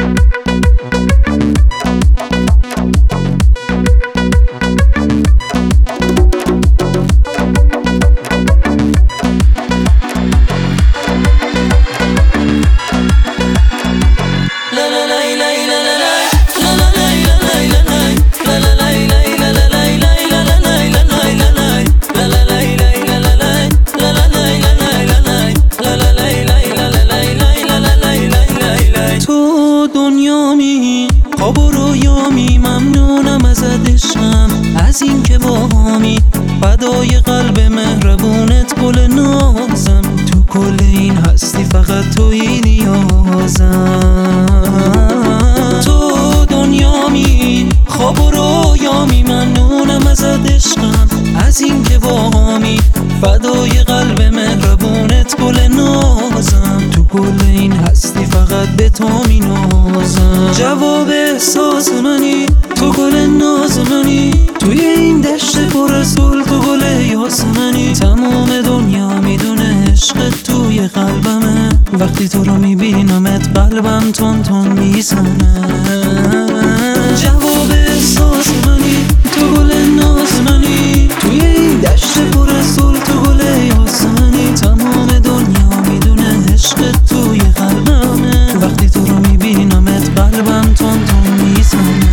خواب و رویامی، ممنونم ازت عشقم از این که باهامی، فدای قلب مهربونت گل نازم، تو کل این هستی فقط تویی نیازم. تو دنیامی، خواب و رویامی، ممنونم ازت عشقم از این که باهامی، فدای قلب مهربونت گل نازم، تو کل این هستی فقط به تو مینازم. جواب احساس منی، تو گل ناز منی، توی این دشت پر از گل تو گل یاسمنی. تمام دنیا میدونه عشقت توی قلبمه، وقتی تو رو میبینمت قلبم تون تون میزنه. جواب احساس منی، تو گل ناز منی، توی این دشت پر از گل تو گل یاسمنی. تمام دنیا میدونه عشقت توی قلبمه، وقتی تو رو میبینمت قلبم تون تون میزنه.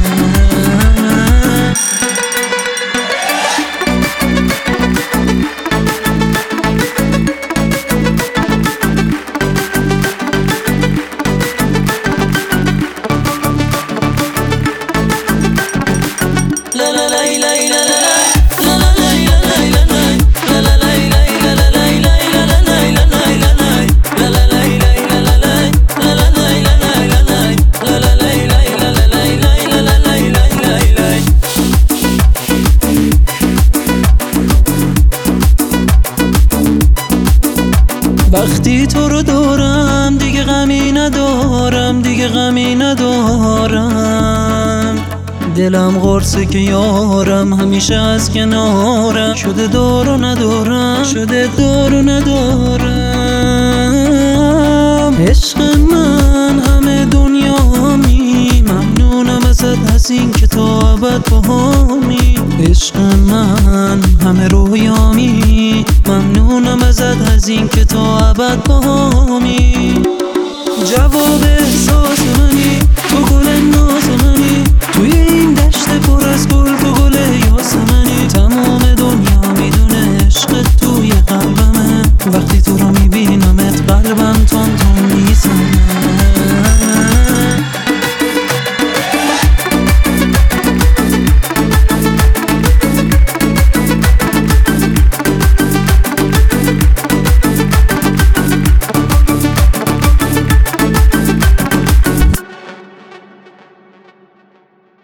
وقتی تو رو دارم دیگه غمی ندارم، دیگه غمی ندارم. دلم قرصه که یارم همیشه از کنارم، شده دار و ندارم، شده دار و ندارم. عشق من همه دنیامی، ممنونم ازت از این که تو ابد باهامی. عشق من همه رویامی، ممنونم ازت از این که تو ابد باهامی. جواب